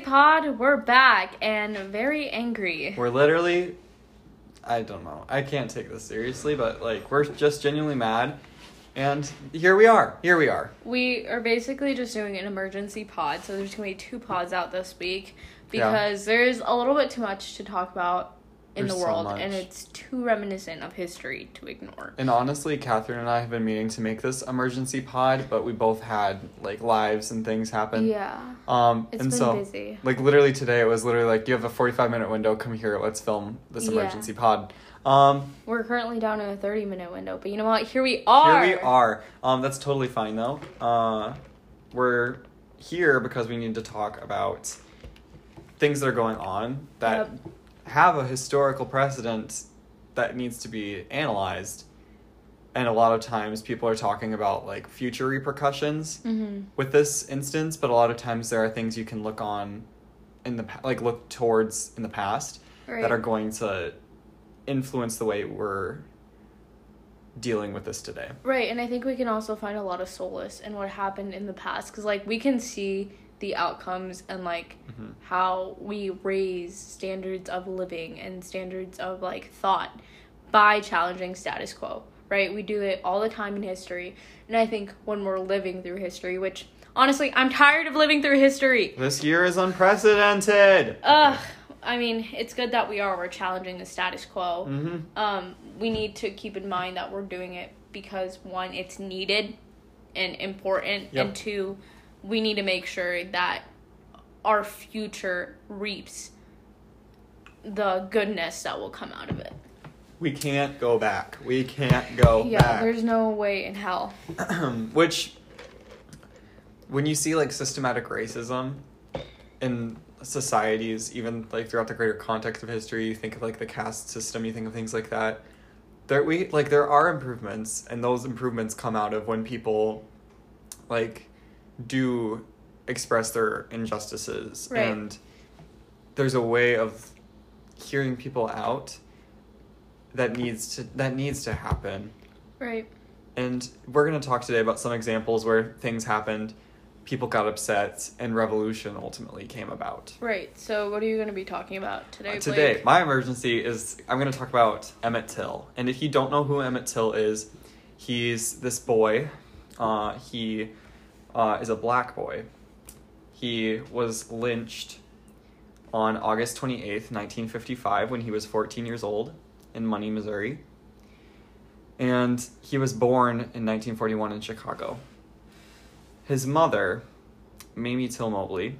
Pod, we're back and very angry. We're literally, I don't know, I can't take this seriously, but like we're just genuinely mad, and here we are. We are basically just doing an emergency pod, so there's gonna be 2 pods out this week because there's a little bit too much to talk about in the world, and it's too reminiscent of history to ignore. And honestly, Catherine and I have been meaning to make this emergency pod, but we both had like lives and things happen. Yeah. It's been busy. Like literally today, it was literally like, you have a 45-minute window. Come here, let's film this emergency pod. We're currently down in a 30-minute window, but you know what? Here we are. That's totally fine though. We're here because we need to talk about things that are going on that have a historical precedent that needs to be analyzed. And a lot of times people are talking about like future repercussions with this instance, but a lot of times there are things you can look on look towards in the past that are going to influence the way we're dealing with this today. Right, and I think we can also find a lot of solace in what happened in the past, because like we can see the outcomes and like how we raise standards of living and standards of like thought by challenging status quo, right? We do it all the time in history, and I think when we're living through history, which honestly I'm tired of living through history. This year is unprecedented. I mean, it's good that we're challenging the status quo. We need to keep in mind that we're doing it because 1, it's needed and important, and 2, we need to make sure that our future reaps the goodness that will come out of it. We can't go back. back. Yeah, there's no way in hell. Which, when you see like systematic racism in societies, even like throughout the greater context of history, you think of like the caste system, you think of things like that. There are improvements, and those improvements come out of when people like do express their injustices, and there's a way of hearing people out that needs to happen. Right. And we're going to talk today about some examples where things happened, people got upset, and revolution ultimately came about. Right. So what are you going to be talking about today, Blake? Today, my emergency is I'm going to talk about Emmett Till. And if you don't know who Emmett Till is, he's this boy. He is a black boy. He was lynched on August 28th, 1955, when he was 14 years old in Money, Missouri. And he was born in 1941 in Chicago. His mother, Mamie Till Mobley,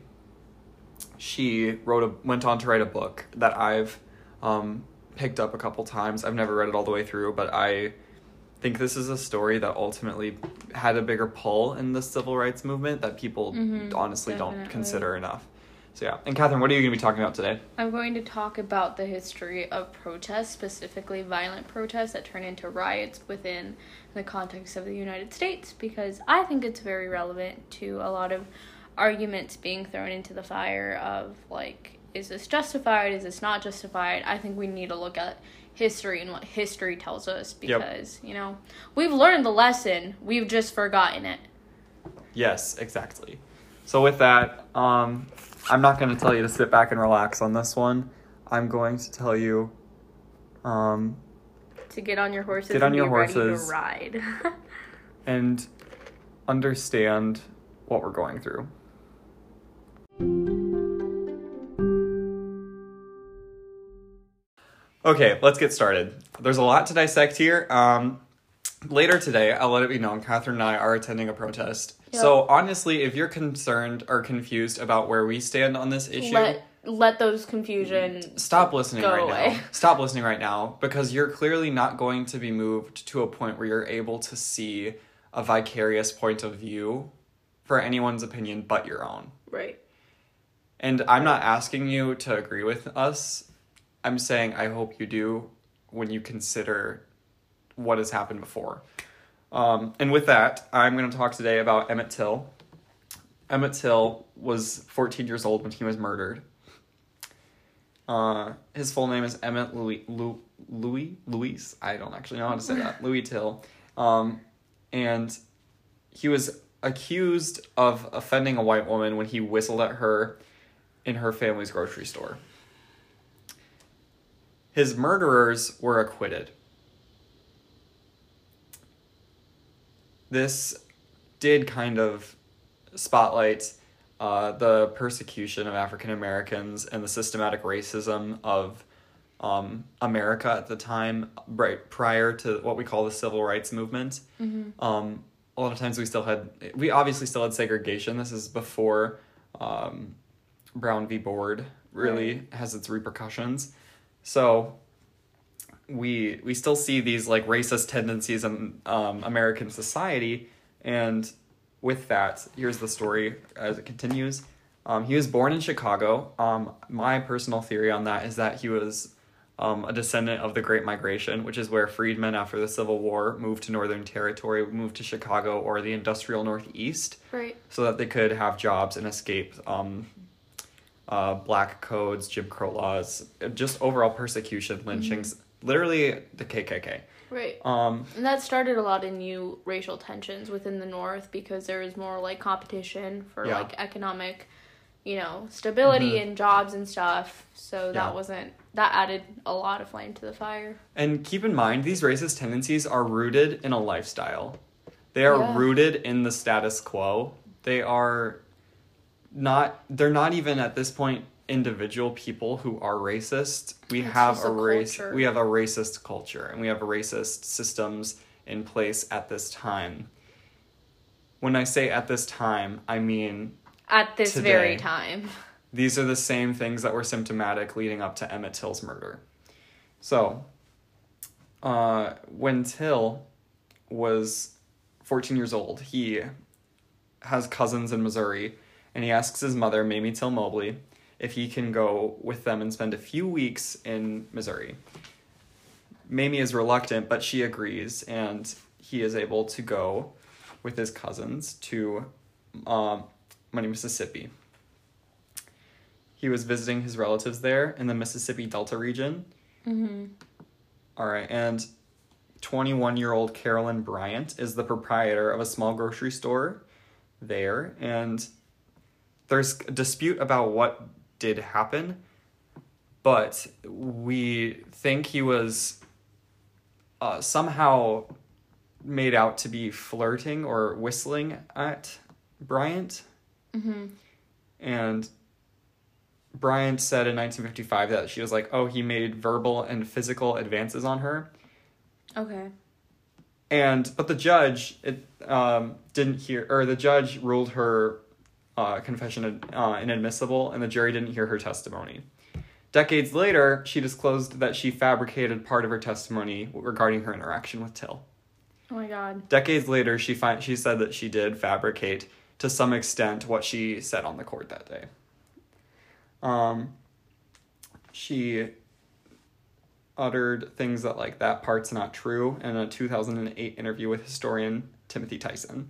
she went on to write a book that I've picked up a couple times. I've never read it all the way through, but I think this is a story that ultimately had a bigger pull in the civil rights movement that people honestly don't consider enough. So yeah. And Catherine, what are you going to be talking about today? I'm going to talk about the history of protests, specifically violent protests that turn into riots within the context of the United States, because I think it's very relevant to a lot of arguments being thrown into the fire of like, is this justified? Is this not justified? I think we need to look at history and what history tells us, because, you know, we've learned the lesson, we've just forgotten it. Yes, exactly. So with that, I'm not going to tell you to sit back and relax on this one. I'm going to tell you to get on your horses ready to ride. And understand what we're going through. Okay, let's get started. There's a lot to dissect here. Later today, I'll let it be known, Catherine and I are attending a protest. Yep. So honestly, if you're concerned or confused about where we stand on this issue, let those confusion stop listening go right away. now. Stop listening right now, because you're clearly not going to be moved to a point where you're able to see a vicarious point of view for anyone's opinion but your own. Right. And I'm not asking you to agree with us. I'm saying I hope you do when you consider what has happened before. And with that, I'm going to talk today about Emmett Till. Emmett Till was 14 years old when he was murdered. His full name is Emmett Louis. I don't actually know how to say that. Louis Till. And he was accused of offending a white woman when he whistled at her in her family's grocery store. His murderers were acquitted. This did kind of spotlight the persecution of African Americans and the systematic racism of America at the time, right prior to what we call the Civil Rights Movement. Mm-hmm. A lot of times we obviously still had segregation. This is before Brown v. Board really has its repercussions. So we still see these like racist tendencies in American society, and with that, here's the story as it continues. He was born in Chicago. My personal theory on that is that he was a descendant of the Great Migration, which is where freedmen after the Civil War moved to Northern Territory, moved to Chicago or the industrial Northeast, right, so that they could have jobs and escape black codes, Jim Crow laws, just overall persecution, lynchings, literally the KKK. Right. And that started a lot of new racial tensions within the North because there was more like competition for like economic, stability and jobs and stuff. So that added a lot of flame to the fire. And keep in mind, these racist tendencies are rooted in a lifestyle. They are rooted in the status quo. They're not even at this point individual people who are racist. We have a racist culture, and we have racist systems in place at this time. When I say at this time, I mean at this today. Very time. These are the same things that were symptomatic leading up to Emmett Till's murder. So, when Till was 14 years old, he has cousins in Missouri, and he asks his mother, Mamie Till Mobley, if he can go with them and spend a few weeks in Missouri. Mamie is reluctant, but she agrees, and he is able to go with his cousins to Mississippi. He was visiting his relatives there in the Mississippi Delta region. Mm-hmm. All right, and 21-year-old Carolyn Bryant is the proprietor of a small grocery store there, and there's a dispute about what did happen, but we think he was somehow made out to be flirting or whistling at Bryant. Mm-hmm. And Bryant said in 1955 that she was like, oh, he made verbal and physical advances on her. Okay. But the judge the judge ruled her confession inadmissible, and the jury didn't hear her testimony. Decades later, she disclosed that she fabricated part of her testimony regarding her interaction with Till. Oh my God. Decades later, she said that she did fabricate, to some extent, what she said on the court that day. She uttered things that part's not true in a 2008 interview with historian Timothy Tyson.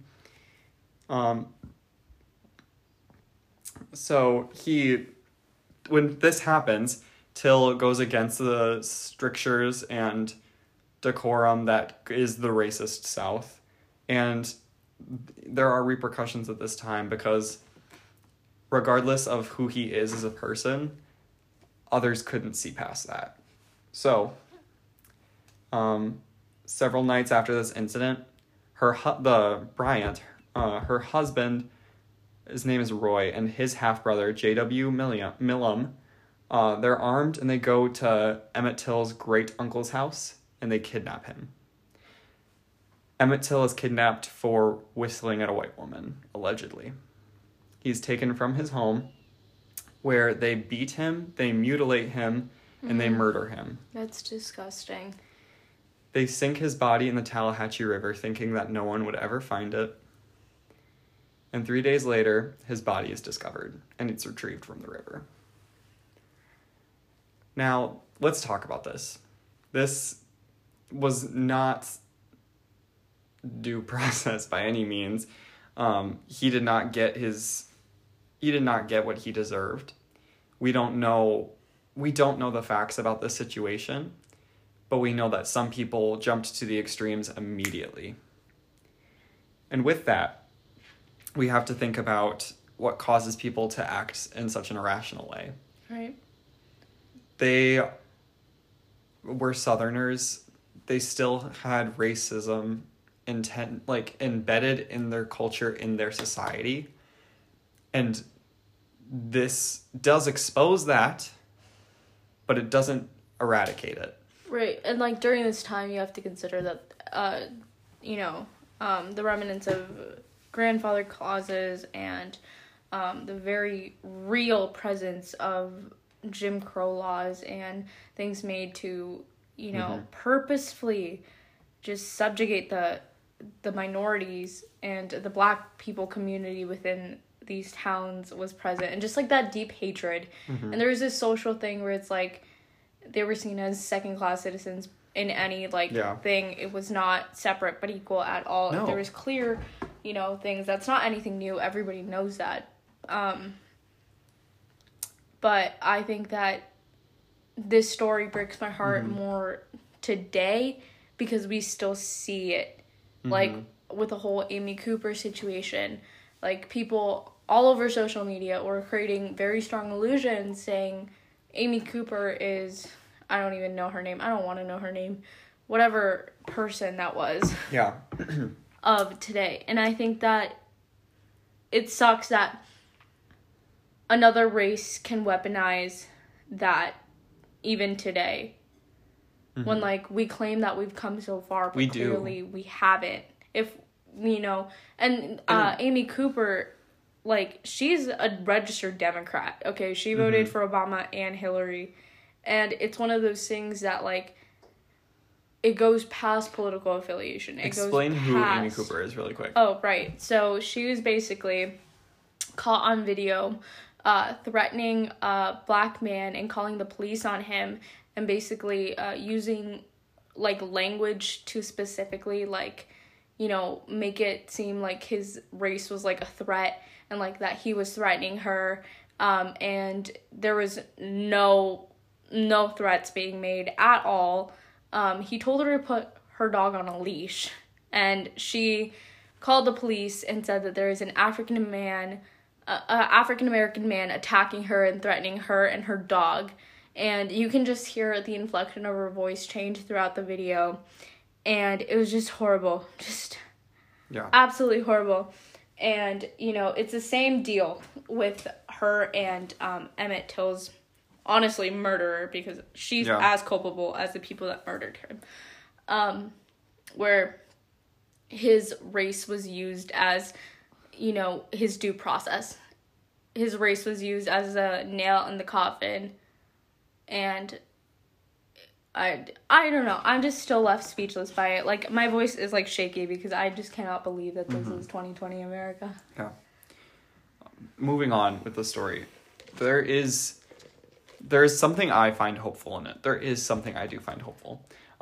So when this happens, Till goes against the strictures and decorum that is the racist South. And there are repercussions at this time because regardless of who he is as a person, others couldn't see past that. So, several nights after this incident, her husband, his name is Roy, and his half-brother, J.W. Millam, they're armed and they go to Emmett Till's great-uncle's house and they kidnap him. Emmett Till is kidnapped for whistling at a white woman, allegedly. He's taken from his home where they beat him, they mutilate him, and they murder him. That's disgusting. They sink his body in the Tallahatchie River thinking that no one would ever find it. And 3 days later, his body is discovered, and it's retrieved from the river. Now, let's talk about this. This was not due process by any means. He did not get what he deserved. We don't know the facts about this situation, but we know that some people jumped to the extremes immediately. And with that, we have to think about what causes people to act in such an irrational way. Right. They were Southerners. They still had racism embedded in their culture, in their society. And this does expose that, but it doesn't eradicate it. Right. And like during this time you have to consider that the remnants of grandfather clauses and the very real presence of Jim Crow laws and things made to, purposefully just subjugate the minorities and the Black people community within these towns was present, and just like that deep hatred. And there was this social thing where it's like they were seen as second-class citizens in any thing. It was not separate but equal at all. No. There was clear, things. That's not anything new. Everybody knows that. But I think that this story breaks my heart more today because we still see it. Like, with the whole Amy Cooper situation, like, people all over social media were creating very strong illusions saying Amy Cooper is, I don't even know her name. I don't want to know her name. Whatever person that was. Yeah. Of today. And I think that it sucks that another race can weaponize that even today. When, we claim that we've come so far, but clearly we haven't. And Amy Cooper, she's a registered Democrat, okay? She voted for Obama and Hillary. And it's one of those things that, it goes past political affiliation. Explain who Amy Cooper is really quick. Oh, right. So she was basically caught on video threatening a Black man and calling the police on him, and basically using language to specifically make it seem like his race was a threat, and that he was threatening her, and there was no threats being made at all. He told her to put her dog on a leash, and she called the police and said that there is an African American man attacking her and threatening her and her dog. And you can just hear the inflection of her voice change throughout the video. And it was just horrible. Just absolutely horrible. And, it's the same deal with her and Emmett Till's, honestly, murderer, because she's as culpable as the people that murdered her. Where his race was used as, his due process. His race was used as a nail in the coffin. And I don't know. I'm just still left speechless by it. My voice is, shaky because I just cannot believe that this is 2020 America. Yeah. Moving on with the story. There is something I find hopeful in it. There is something I do find hopeful.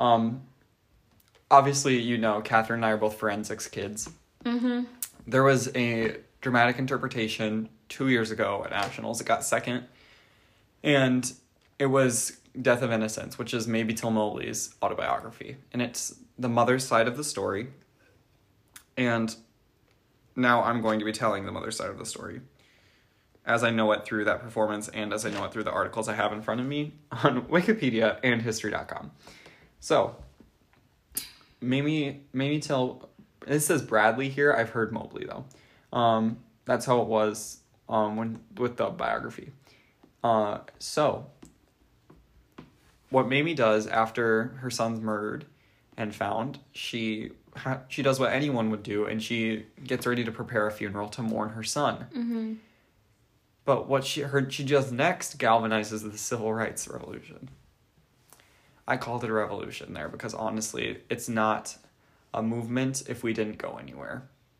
Obviously, Catherine and I are both forensics kids. There was a dramatic interpretation 2 years ago at Nationals. It got second. And it was Death of Innocence, which is Mamie Till Mobley's autobiography. And it's the mother's side of the story. And now I'm going to be telling the mother's side of the story, as I know it through that performance and as I know it through the articles I have in front of me on Wikipedia and History.com. So, Mamie Till, it says Bradley here. I've heard Mobley, though. That's how it was with the biography. So, what Mamie does after her son's murdered and found, she does what anyone would do, and she gets ready to prepare a funeral to mourn her son. But what she does next galvanizes the civil rights revolution. I called it a revolution there because honestly, it's not a movement if we didn't go anywhere.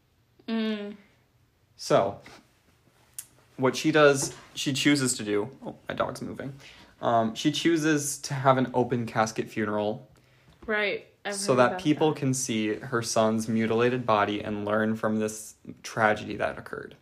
So, what she chooses to do... Oh, my dog's moving. She chooses to have an open casket funeral. Right. So that people can see her son's mutilated body and learn from this tragedy that occurred.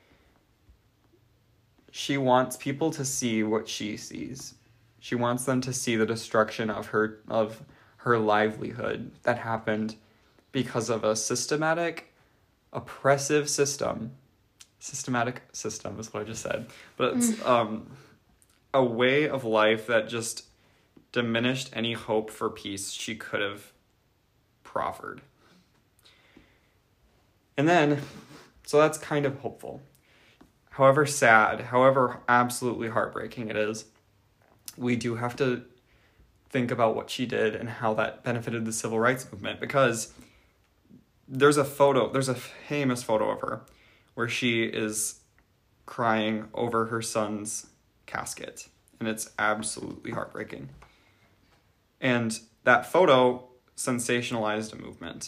She wants people to see what she sees. She wants them to see the destruction of her livelihood that happened because of a systematic, oppressive system Systematic system is what I just said. But it's a way of life that just diminished any hope for peace she could have proffered. And then, so that's kind of hopeful. However sad, however absolutely heartbreaking it is, we do have to think about what she did and how that benefited the civil rights movement, because there's a famous photo of her where she is crying over her son's casket, and it's absolutely heartbreaking. And that photo sensationalized a movement.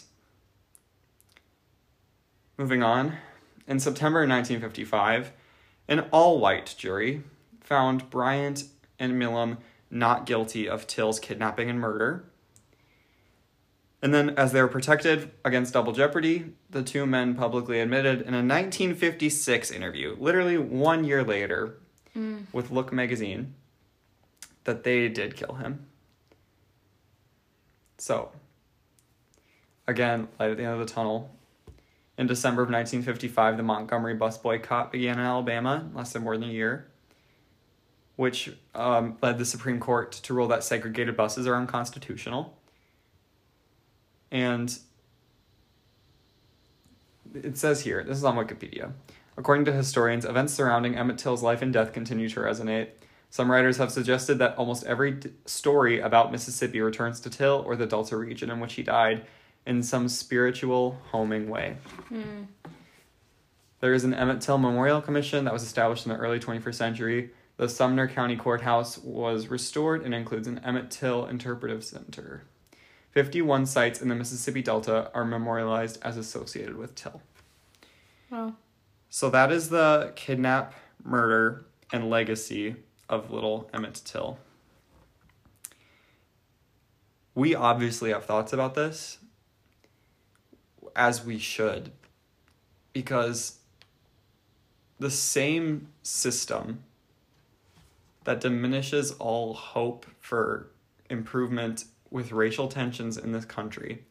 Moving on, in September 1955, an all-white jury found Bryant and Milam not guilty of Till's kidnapping and murder. And then, as they were protected against double jeopardy, the two men publicly admitted in a 1956 interview, literally 1 year later, with Look magazine, that they did kill him. So, again, light at the end of the tunnel. In December of 1955, the Montgomery bus boycott began in Alabama, less than more than a year, which led the Supreme Court to rule that segregated buses are unconstitutional. And it says here, this is on Wikipedia, according to historians, events surrounding Emmett Till's life and death continue to resonate. Some writers have suggested that almost every story about Mississippi returns to Till or the Delta region in which he died in some spiritual, homing way. There is an Emmett Till Memorial Commission that was established in the early 21st century. The Sumner County Courthouse was restored and includes an Emmett Till Interpretive Center. 51 sites in the Mississippi Delta are memorialized as associated with Till. Wow. So that is the kidnap, murder, and legacy of little Emmett Till. We obviously have thoughts about this, as we should, because the same system that diminishes all hope for improvement with racial tensions in this country,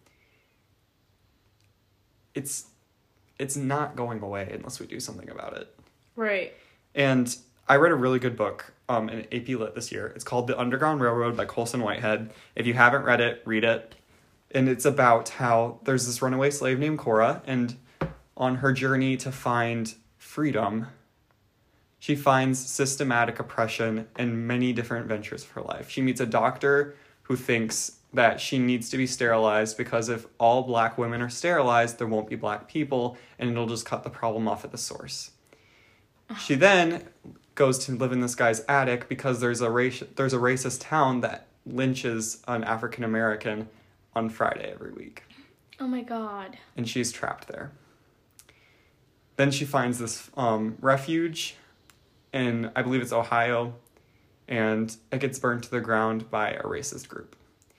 it's not going away unless we do something about it. Right. And I read a really good book in AP Lit this year. It's called The Underground Railroad by Colson Whitehead. If you haven't read it, read it. And it's about how there's this runaway slave named Cora, and on her journey to find freedom, she finds systematic oppression in many different ventures of her life. She meets a doctor who thinks that she needs to be sterilized because if all black women are sterilized, there won't be black people, and it'll just cut the problem off at the source. She then goes to live in this guy's attic because there's a racist town that lynches an African American on Friday every week. Oh my God. And she's trapped there. Then she finds this refuge in, I believe it's Ohio, and it gets burned to the ground by a racist group.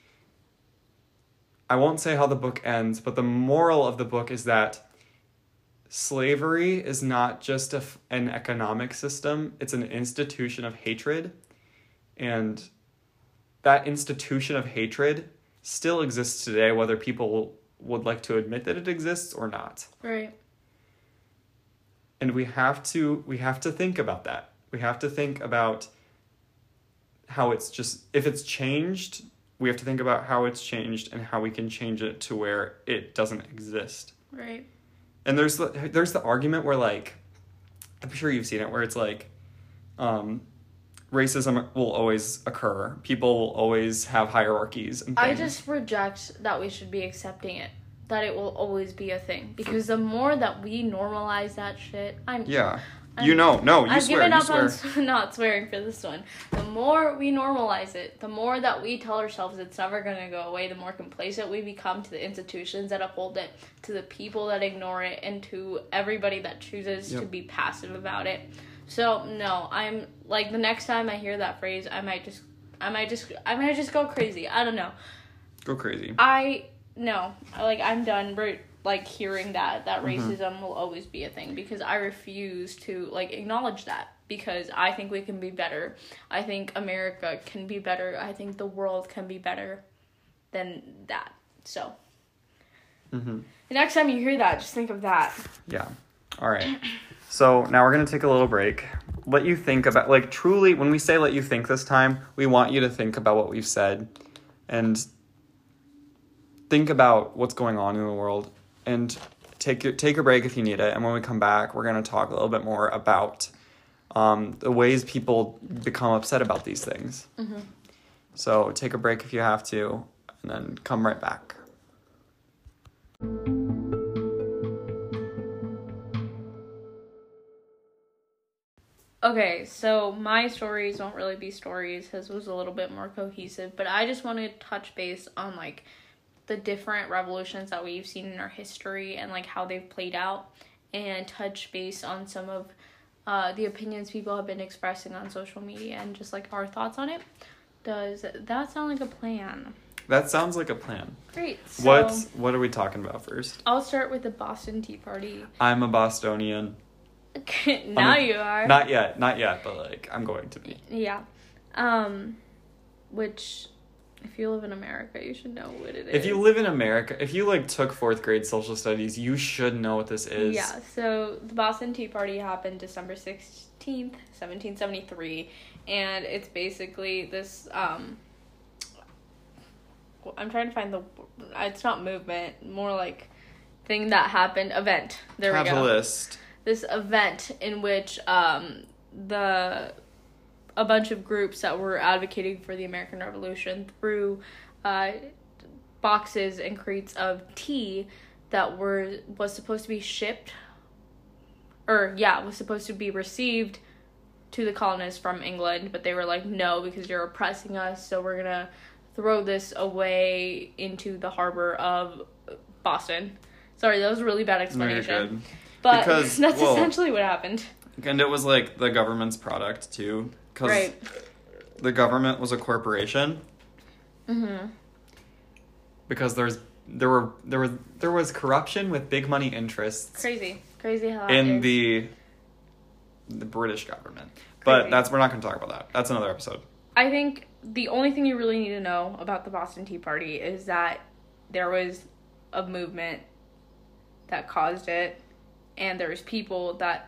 I won't say how the book ends, but the moral of the book is that slavery is not just an economic system, it's an institution of hatred. And that institution of hatred still exists today, whether people would like to admit that it exists or not. Right. And we have to think about that. We have to think about how it's just, if it's changed, we have to think about how it's changed and how we can change it to where it doesn't exist. Right. And there's the argument where, like, I'm sure you've seen it, where it's like, racism will always occur. People will always have hierarchies and things. I just reject that we should be accepting it. That it will always be a thing. Because the more that we normalize that shit, I've given up on not swearing for this one. The more we normalize it, the more that we tell ourselves it's never going to go away, the more complacent we become to the institutions that uphold it, to the people that ignore it, and to everybody that chooses to be passive about it. So, no, I'm, like, the next time I hear that phrase, I might just go crazy. I don't know. Go crazy. I'm done, hearing that racism will always be a thing, because I refuse to, acknowledge that, because I think we can be better. I think America can be better. I think the world can be better than that. So, the next time you hear that, just think of that. Yeah. All right. So now we're going to take a little break. Let you think about, like, truly, when we say let you think this time, we want you to think about what we've said and think about what's going on in the world and take a break if you need it. And when we come back, we're going to talk a little bit more about the ways people become upset about these things. Mm-hmm. So take a break if you have to, and then come right back. Okay, so my stories won't really be stories. His was a little bit more cohesive, but I just want to touch base on, like, the different revolutions that we've seen in our history and, like, how they've played out, and touch base on some of the opinions people have been expressing on social media and just, like, our thoughts on it. Does that sound like a plan? That sounds like a plan. Great. So what are we talking about first? I'll start with the Boston Tea Party. I'm a Bostonian. Now you are. Not yet, but, like, I'm going to be. Yeah. Which, if you live in America, you should know what it is. If you live in America, if you, like, took 4th grade social studies, you should know what this is. Yeah, so the Boston Tea Party happened December 16th, 1773, and it's basically this, I'm trying to find it's not movement, more like thing that happened, event. There we go. Catalyst. This event in which a bunch of groups that were advocating for the American Revolution threw boxes and crates of tea that was supposed to be was supposed to be received to the colonists from England, but they were like, no, because you're oppressing us, so we're gonna throw this away into the harbor of Boston. Sorry, that was a really bad explanation. Very good. But that's essentially what happened. And it was, like, the government's product, too. Because the government was a corporation. Mm-hmm. Because there was corruption with big money interests. Crazy how in the British government. But we're not going to talk about that. That's another episode. I think the only thing you really need to know about the Boston Tea Party is that there was a movement that caused it. And there's people that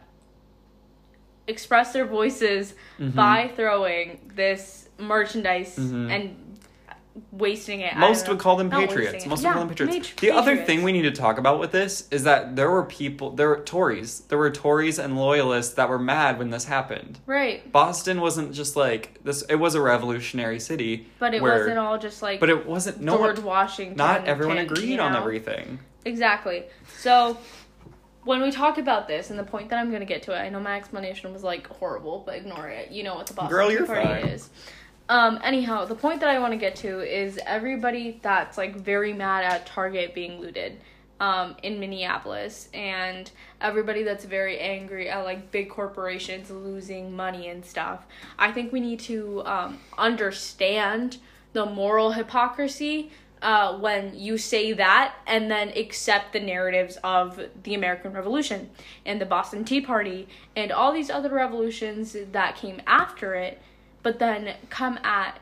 express their voices by throwing this merchandise and wasting it. Most would call them patriots. The other thing we need to talk about with this is that there were Tories. There were Tories and loyalists that were mad when this happened. Right. Boston wasn't just like this. It was a revolutionary city. But it wasn't all just like. But it wasn't. George Washington. Not everyone agreed on everything. Exactly. So when we talk about this, and the point that I'm going to get to it, I know my explanation was, like, horrible, but ignore it. You know what the Boston Tea Party is. Anyhow, the point that I want to get to is everybody that's, like, very mad at Target being looted in Minneapolis, and everybody that's very angry at, like, big corporations losing money and stuff. I think we need to understand the moral hypocrisy when you say that and then accept the narratives of the American Revolution and the Boston Tea Party and all these other revolutions that came after it, but then come at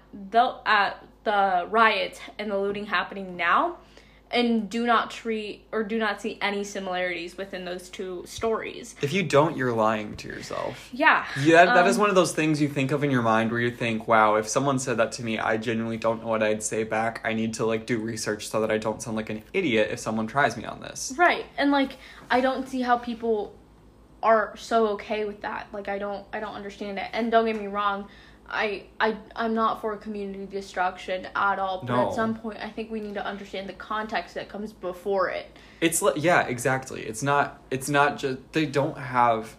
the riots and the looting happening now and do not see any similarities within those two stories. If you don't, you're lying to yourself. Yeah. That is one of those things you think of in your mind where you think, wow, if someone said that to me, I genuinely don't know what I'd say back. I need to, like, do research so that I don't sound like an idiot if someone tries me on this. Right. And, like, I don't see how people are so okay with that. Like, I don't understand it. And don't get me wrong, I'm not for community destruction at all, but at some point I think we need to understand the context that comes before it. It's yeah, exactly. It's not just they have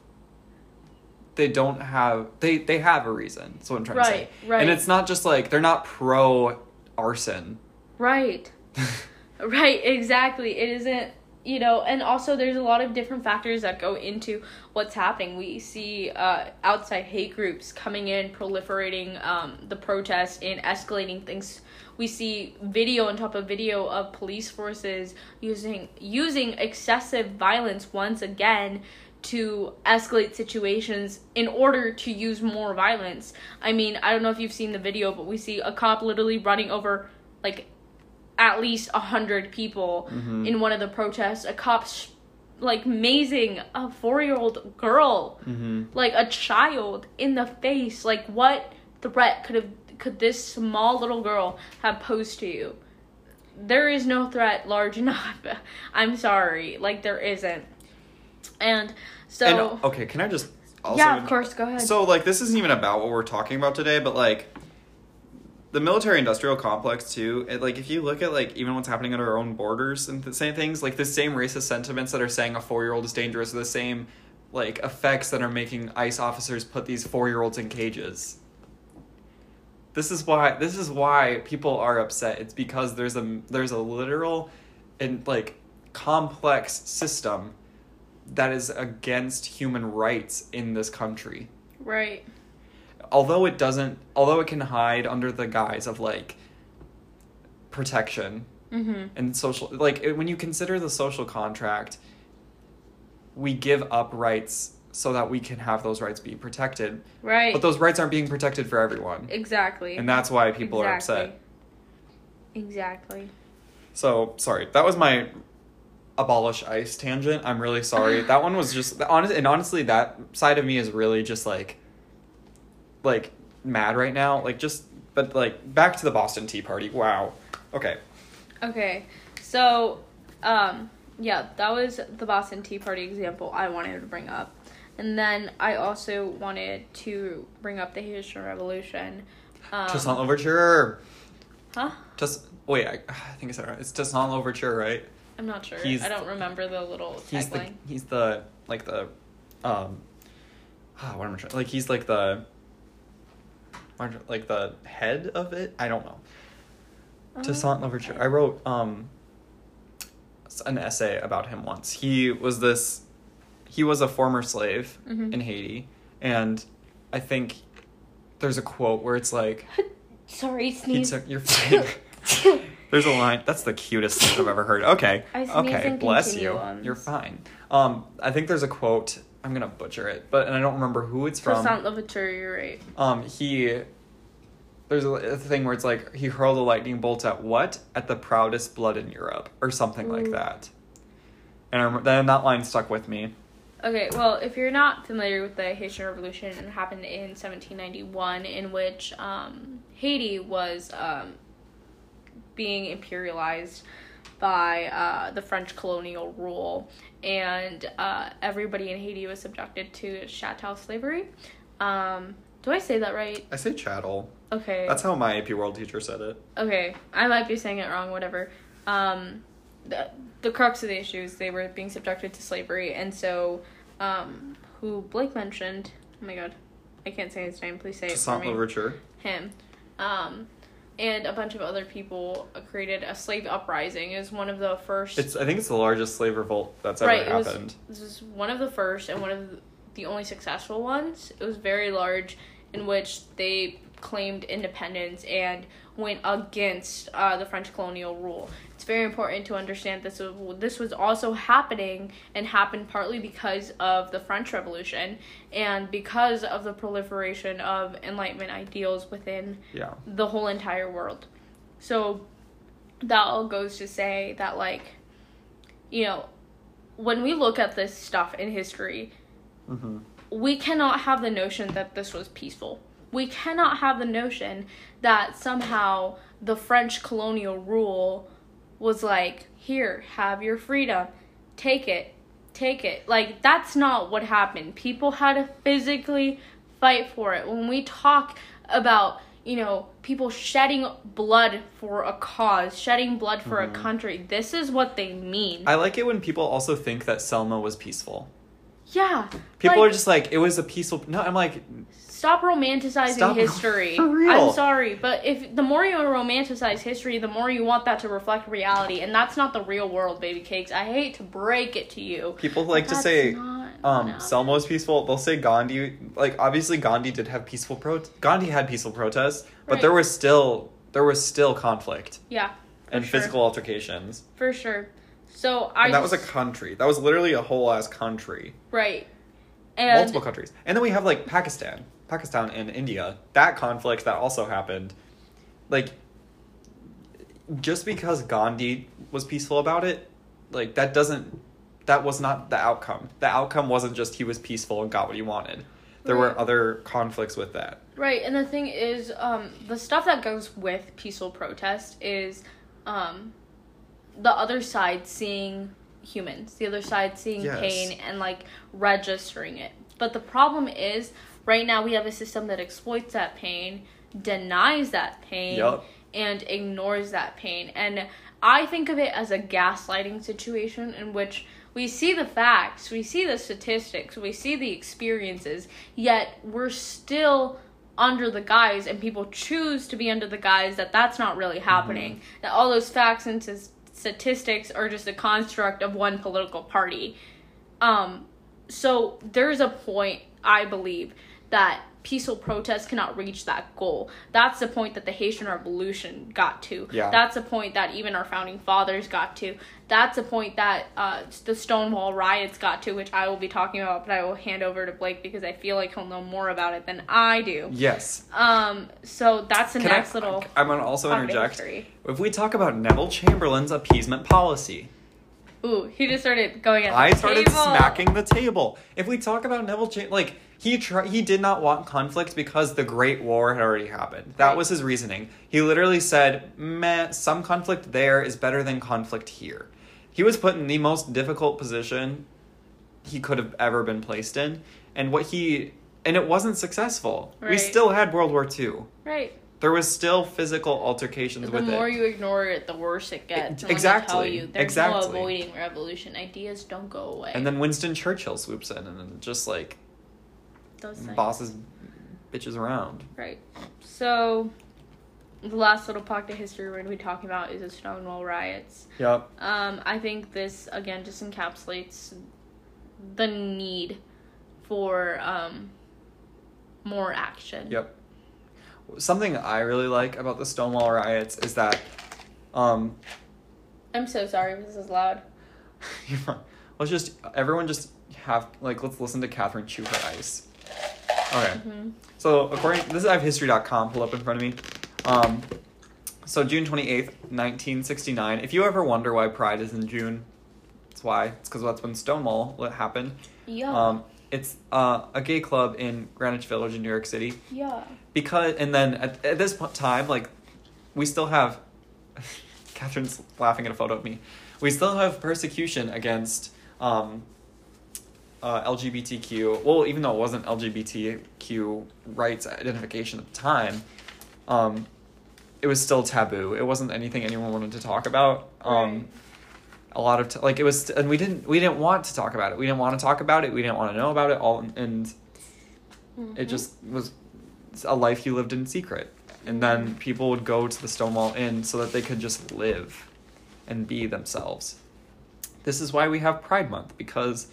a reason. That's what I'm trying to say. Right. And it's not just like they're not pro arson. Right. Right, exactly. It isn't, and also there's a lot of different factors that go into what's happening. We see outside hate groups coming in, proliferating the protests and escalating things. We see video on top of video of police forces using excessive violence once again to escalate situations in order to use more violence. I mean, I don't know if you've seen the video, but we see a cop literally running over, like, at least 100 people in one of the protests. A cop like mazing a 4-year-old girl, like a child, in the face. Like, what threat could this small little girl have posed to you? There is no threat large enough. I'm sorry, like, there isn't. And so, and, okay, can I just also, yeah, of course, go ahead. So, like, this isn't even about what we're talking about today, but, like, the military-industrial complex, too, like, if you look at, like, even what's happening at our own borders and the same things, like, the same racist sentiments that are saying a 4-year-old is dangerous are the same, like, effects that are making ICE officers put these 4-year-olds in cages. This is why people are upset. It's because there's a literal and, like, complex system that is against human rights in this country. Right. Although it can hide under the guise of, like, protection and social, like, when you consider the social contract, we give up rights so that we can have those rights be protected. Right. But those rights aren't being protected for everyone. Exactly. And that's why people are upset. Exactly. So, sorry. That was my abolish ICE tangent. I'm really sorry. That one was just honestly, that side of me is really just like mad right now. But back to the Boston Tea Party. Wow. Okay. So, yeah, that was the Boston Tea Party example I wanted to bring up. And then I also wanted to bring up the Haitian Revolution. Toussaint Louverture. Huh? I think it's right. It's Toussaint Louverture, right? I'm not sure. I don't remember the little tagline. He's the what am I trying? Like, he's like the head of it. I don't know. Toussaint Louverture. I wrote an essay about him once. He was a former slave in Haiti, and I think there's a quote where it's like, sorry, sneeze. You're fine. There's a line. That's the cutest thing I've ever heard. Okay. Bless you. You're fine. I think there's a quote. I'm gonna butcher it, and I don't remember who it's from. Toussaint Louverture, you're right. There's a thing where it's like, he hurled a lightning bolt at what? At the proudest blood in Europe, or something like that. And then that line stuck with me. Okay, well, if you're not familiar with the Haitian Revolution, it happened in 1791, in which Haiti was being imperialized by the French colonial rule, and everybody in Haiti was subjected to chattel slavery. Do I say that right? I say chattel. Okay. That's how my AP World teacher said it. Okay, I might be saying it wrong, whatever. The crux of the issue is they were being subjected to slavery, and so, who Blake mentioned, oh my god, I can't say his name, please say it for me. Louverture. Him. And a bunch of other people created a slave uprising. It was one of the first... I think it's the largest slave revolt that's ever happened. This was one of the first and one of the only successful ones. It was very large, in which they claimed independence and went against the French colonial rule. It's very important to understand this was also happening, and happened partly because of the French Revolution and because of the proliferation of Enlightenment ideals within the whole entire world. So that all goes to say that, like, you know, when we look at this stuff in history, we cannot have the notion that this was peaceful. We cannot have the notion that somehow the French colonial rule was like, here, have your freedom. Take it. Like, that's not what happened. People had to physically fight for it. When we talk about, you know, people shedding blood for a cause, shedding blood for a country, this is what they mean. I like it when people also think that Selma was peaceful. Yeah. People are just like, it was a peaceful... No, I'm like... Stop romanticizing history. For real. I'm sorry, but the more you romanticize history, the more you want that to reflect reality, and that's not the real world, baby cakes. I hate to break it to you. People like to say Selma was peaceful. They'll say Gandhi, like, obviously Gandhi did have Gandhi had peaceful protests, but there was still conflict. Yeah. And physical altercations. For sure. So that was a country. That was literally a whole ass country. Right. And multiple countries. And then we have, like, Pakistan and India. That conflict that also happened. Like, just because Gandhi was peaceful about it, like, that doesn't that was not the outcome. The outcome wasn't just he was peaceful and got what he wanted. There Right. were other conflicts with that. Right, and the thing is, the stuff that goes with peaceful protest is, the other side seeing humans, the other side seeing Yes. pain and, like, registering it. But the problem is, right now we have a system that exploits that pain, denies that pain, Yup. and ignores that pain. And I think of it as a gaslighting situation in which we see the facts, we see the statistics, we see the experiences, yet we're still under the guise, and people choose to be under the guise that that's not really happening. That all those facts and statistics are just a construct of one political party. So there's a point, I believe, that peaceful protest cannot reach that goal. That's the point that the Haitian Revolution got to. Yeah. That's the point that even our founding fathers got to. That's the point that the Stonewall riots got to, which I will be talking about, but I will hand over to Blake because I feel like he'll know more about it than I do. Yes. So that's the next little... I'm going to also pocket of interject. history. If we talk about Neville Chamberlain's appeasement policy, Ooh, he just started going at the I started table. smacking the table. If we talk about Neville Chamberlain, he did not want conflict because the Great War had already happened. That Right. was his reasoning. He literally said, "Meh, some conflict there is better than conflict here." He was put in the most difficult position he could have ever been placed in, and it wasn't successful. We Right. still had World War II. Right. There was still physical altercations The with more it. you ignore it, the worse it gets. And Exactly. Let me tell you, there's Exactly. no avoiding revolution. Ideas don't go away. And then Winston Churchill swoops in and just like Those things. bosses bitches around. Right. So, the last little pocket of history we're going to be talking about is the Stonewall riots. Yep. I think this, again, just encapsulates the need for more action. Yep. Something I really like about the Stonewall riots is that I'm so sorry if this is loud. everyone just let's listen to Catherine chew her ice. Okay. Mm-hmm. So I have history.com pulled up in front of me. So June 28th, 1969. If you ever wonder why Pride is in June, that's why. It's because that's when Stonewall happened. Yeah. It's a gay club in Greenwich Village in New York City. Yeah. And then at this time, like, we still have... Catherine's laughing at a photo of me. We still have persecution against LGBTQ. Well, even though it wasn't LGBTQ rights identification at the time, it was still taboo. It wasn't anything anyone wanted to talk about. Right. A lot of it was, and we didn't want to talk about it. We didn't want to talk about it. We didn't want to know about it all, and it just was a life you lived in secret. And then people would go to the Stonewall Inn so that they could just live and be themselves. This is why we have Pride Month, because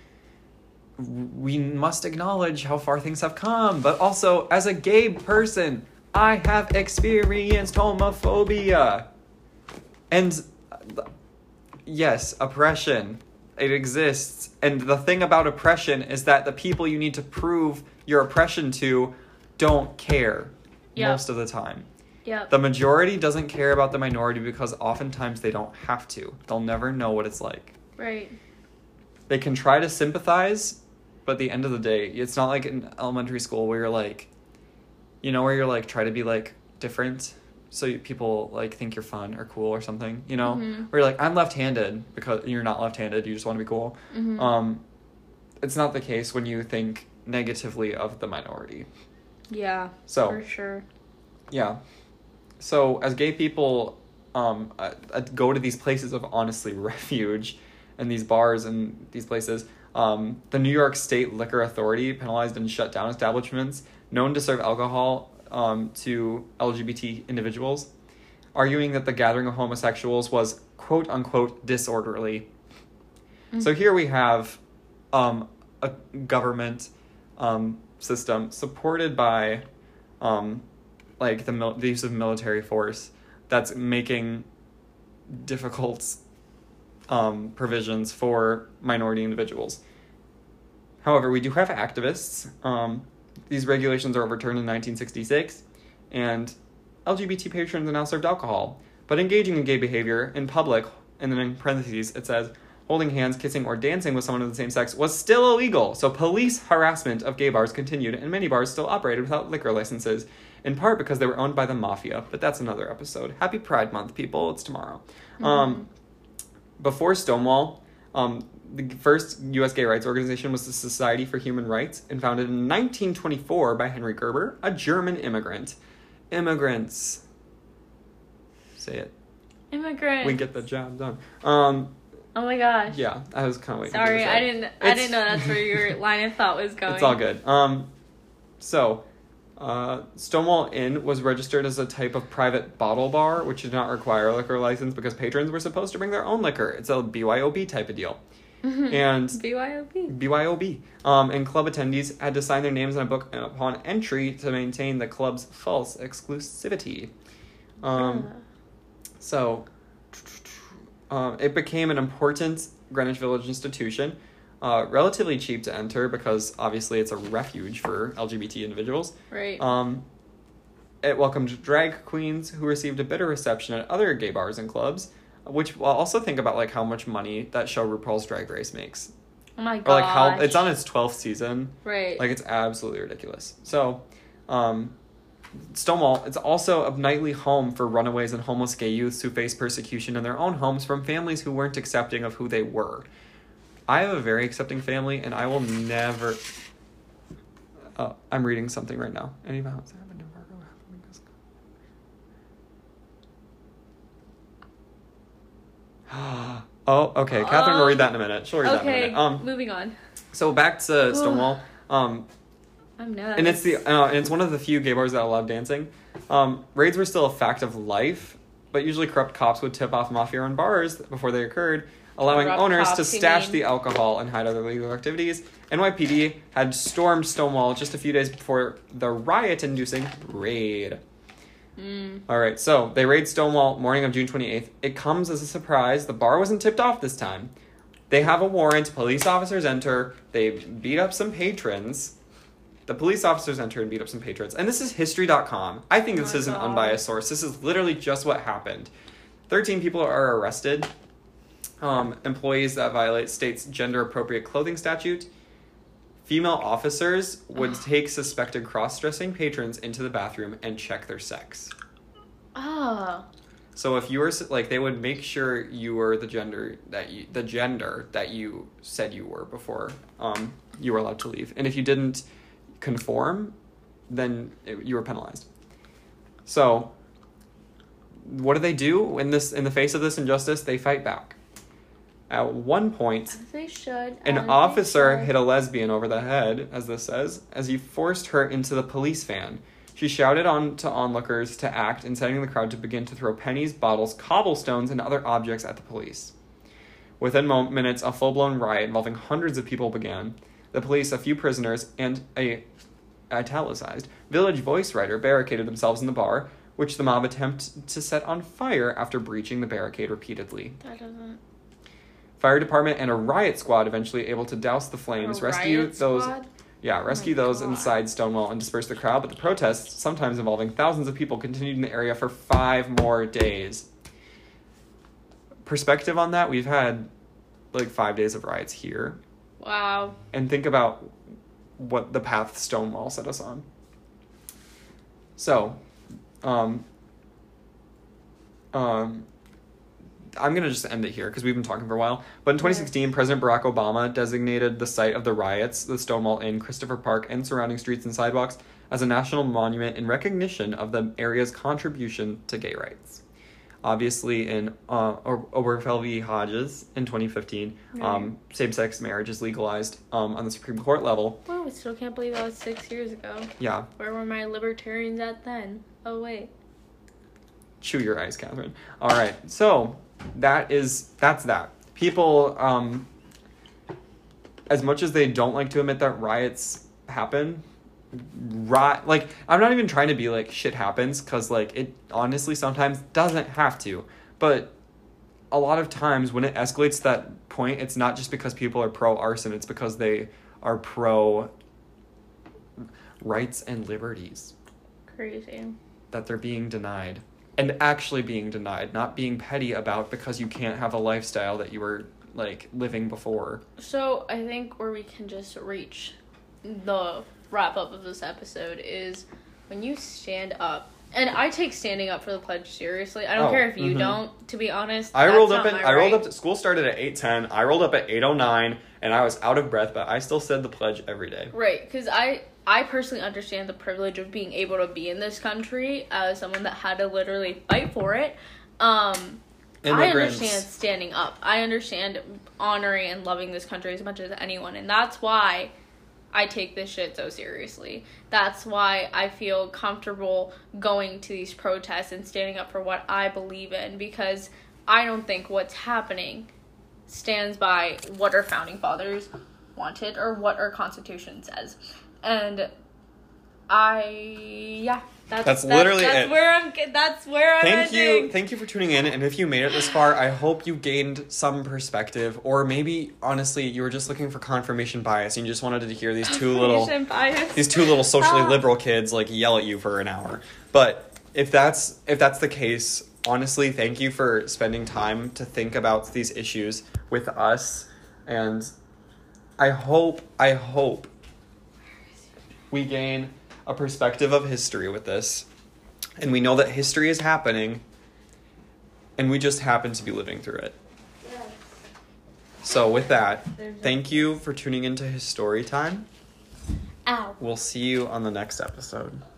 we must acknowledge how far things have come. But also, as a gay person, I have experienced homophobia. And yes, oppression, it exists. And the thing about oppression is that the people you need to prove your oppression to don't care. Yep. Most of the time. Yep. The majority doesn't care about the minority because oftentimes they don't have to. They'll never know what it's like. Right. They can try to sympathize, but at the end of the day, it's not like in elementary school where you're like, where you're like, try to be like different so people like think you're fun or cool or something, Mm-hmm. Where you're like, I'm left-handed because you're not left-handed, you just want to be cool. Mm-hmm. It's not the case when you think negatively of the minority. Yeah. So, for sure. Yeah. So, as gay people go to these places of honestly refuge and these bars and these places, the New York State Liquor Authority penalized and shut down establishments known to serve alcohol to LGBT individuals, arguing that the gathering of homosexuals was quote-unquote disorderly. Mm-hmm. So here we have a government system supported by the use of military force that's making difficult provisions for minority individuals. However, we do have activists. These regulations are overturned in 1966, and LGBT patrons are now served alcohol. But engaging in gay behavior in public, and then in parentheses it says, holding hands, kissing, or dancing with someone of the same sex was still illegal. So police harassment of gay bars continued, and many bars still operated without liquor licenses, in part because they were owned by the mafia. But that's another episode. Happy Pride Month, people. It's tomorrow. Before Stonewall, the first U.S. gay rights organization was the Society for Human Rights, and founded in 1924 by Henry Gerber, a German immigrant. Immigrants. Say it. Immigrant. We get the job done. Oh my gosh. Yeah, I was kind of waiting. Sorry, I didn't know that's where your line of thought was going. It's all good. Stonewall Inn was registered as a type of private bottle bar, which did not require a liquor license because patrons were supposed to bring their own liquor. It's a BYOB type of deal. And BYOB. And club attendees had to sign their names in a book upon entry to maintain the club's false exclusivity. So, it became an important Greenwich Village institution, relatively cheap to enter because obviously it's a refuge for LGBT individuals. Right. It welcomed drag queens who received a better reception at other gay bars and clubs, which I'll also think about like how much money that show RuPaul's Drag Race makes. Oh my gosh. Or like how it's on its 12th season. Right. Like it's absolutely ridiculous. So, Stonewall, it's also a nightly home for runaways and homeless gay youths who face persecution in their own homes from families who weren't accepting of who they were. I have a very accepting family, and I will never... I'm reading something right now. Any violence that happened in Fargo happened because... Oh, okay. Catherine will read that in a minute. She'll read that in a minute. Moving on. So back to Stonewall. I'm nervous. And it's one of the few gay bars that allowed dancing. Raids were still a fact of life, but usually corrupt cops would tip off mafia-run bars before they occurred, allowing owners to stash the alcohol and hide other illegal activities. NYPD had stormed Stonewall just a few days before the riot-inducing raid. All right, so they raid Stonewall morning of June 28th. It comes as a surprise. The bar wasn't tipped off this time. They have a warrant. Police officers enter. They beat up some patrons. The police officers enter and beat up some patrons. And this is History.com. I think this is an unbiased source. This is literally just what happened. 13 people are arrested. Employees that violate state's gender-appropriate clothing statute. Female officers would take suspected cross-dressing patrons into the bathroom and check their sex. Oh. So if you were they would make sure you were the gender that you said you were before you were allowed to leave, and if you didn't conform, then you were penalized. So what do in the face of this injustice? They fight back. At one point, as they should, an officer hit a lesbian over the head, as this says, as he forced her into the police van. She shouted on to onlookers to act, inciting the crowd to begin to throw pennies, bottles, cobblestones, and other objects at the police. Within minutes, a full-blown riot involving hundreds of people began. The police, a few prisoners, and a italicized Village Voice writer barricaded themselves in the bar, which the mob attempted to set on fire after breaching the barricade repeatedly. That doesn't... Fire department and a riot squad eventually able to douse the flames, rescue those inside Stonewall and disperse the crowd, but the protests, sometimes involving thousands of people, continued in the area for 5 more days. Perspective on that, we've had 5 days of riots here. Wow. And think about what the path Stonewall set us on. So, I'm going to just end it here because we've been talking for a while. But in 2016, President Barack Obama designated the site of the riots, the Stonewall Inn, Christopher Park, and surrounding streets and sidewalks as a national monument in recognition of the area's contribution to gay rights. Obviously, in Obergefell v. Hodges in 2015, same-sex marriage is legalized on the Supreme Court level. Whoa, I still can't believe that was 6 years ago. Yeah. Where were my libertarians at then? Oh, wait. Chew your eyes, Catherine. All right, so... That's that. People, as much as they don't like to admit that riots happen, I'm not even trying to be shit happens, because it honestly sometimes doesn't have to, but a lot of times when it escalates to that point, it's not just because people are pro-arson, it's because they are pro-rights and liberties. Crazy. That they're being denied. And actually being denied, not being petty about because you can't have a lifestyle that you were like living before. So I think where we can just reach the wrap up of this episode is when you stand up. And I take standing up for the pledge seriously. I don't care if you don't, to be honest. I rolled up school started at 8:10. I rolled up at 8:09 and I was out of breath, but I still said the pledge every day. Right, cuz I personally understand the privilege of being able to be in this country as someone that had to literally fight for it. I understand standing up. I understand honoring and loving this country as much as anyone, and that's why I take this shit so seriously. That's why I feel comfortable going to these protests and standing up for what I believe in, because I don't think what's happening stands by what our founding fathers wanted or what our Constitution says. And that's literally it. That's where I'm ending. Thank you for tuning in, and if you made it this far, I hope you gained some perspective, or maybe honestly you were just looking for confirmation bias and you just wanted to hear these two little socially liberal kids like yell at you for an hour. But if that's the case, honestly, thank you for spending time to think about these issues with us, and I hope we gain a perspective of history with this, and we know that history is happening, and we just happen to be living through it. Yes. So with that, thank you for tuning into History Time. Ow. We'll see you on the next episode.